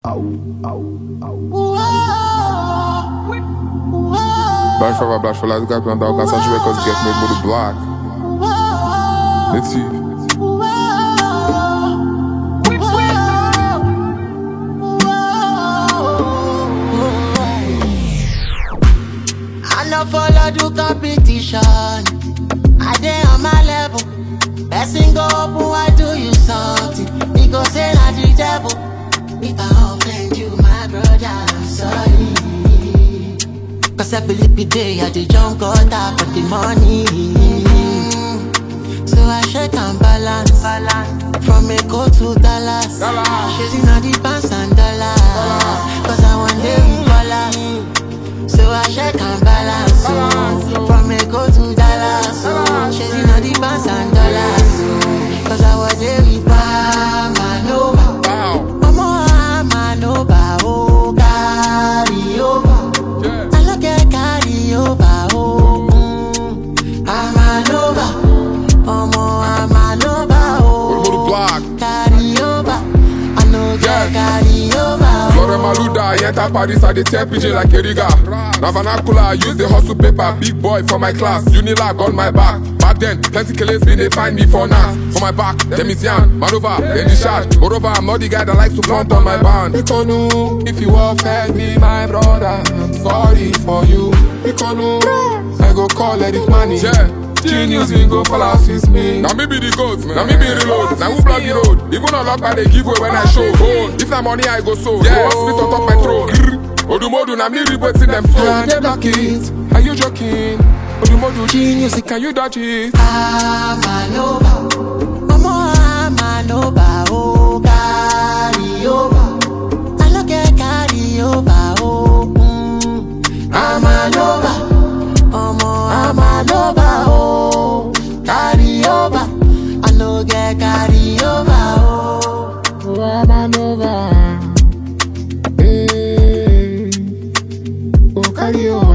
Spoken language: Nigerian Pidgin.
Blijf vooruit, kijk naar de elkaar, als je weer kan get met de black. Let's see. I no follow do competition. I dey on my level. Person go open, why do you something? Me go say na the devil. If I offend you, my brother, I'm sorry. Cause every day I dey jump gutter for the money. So I shake and balance. From Eko to Dallas. Chasing all the pounds and dollars. Cause I want day with balance. So I shake and balance. From Eko to Dallas. Chasing all the pounds and dollars. Cause I want day with Manova. Manova, oh, carry over. I look at carry over, oh. I'm Manova. I'm over, oh. Carry over. I know carry over. Flora Maluda, I enter Paris, I dey tear pigeon like Eriga. Na vernacular, I use the hustle paper. Big boy for my class, Unilag on my back. Back then, plenty killers been they find me for now. For my back, them is Yan, Manova, then the shot. Moreover, I'm not the guy that likes to flaunt on my band. Ikonu, if you offend me, my brother, I'm sorry for you. Ikonu, I go call let it money. Yeah. Genius, we go follow assist me. Now me be the ghost, now me be reload. Now who block the road? Even on lock by the giveaway when I show. If na money I go so. Yeah, spit on top my throat. Odumodu, now me requesting them so. Yeah, they block it. Are you joking? Odumodu, genius, can you dodge it? I'm Manova. I'm Manova, oh, carry over. I look at carry over, oh. I'm Manova. I'm Manova, oh. Carry over. I know get carry over, oh. I'm Manova. Hey, oh, carry over.